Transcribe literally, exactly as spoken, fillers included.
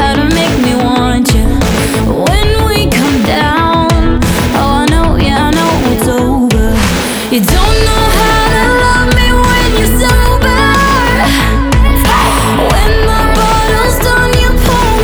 gotta make me want you. When we come down, oh I know, yeah I know it's over. You don't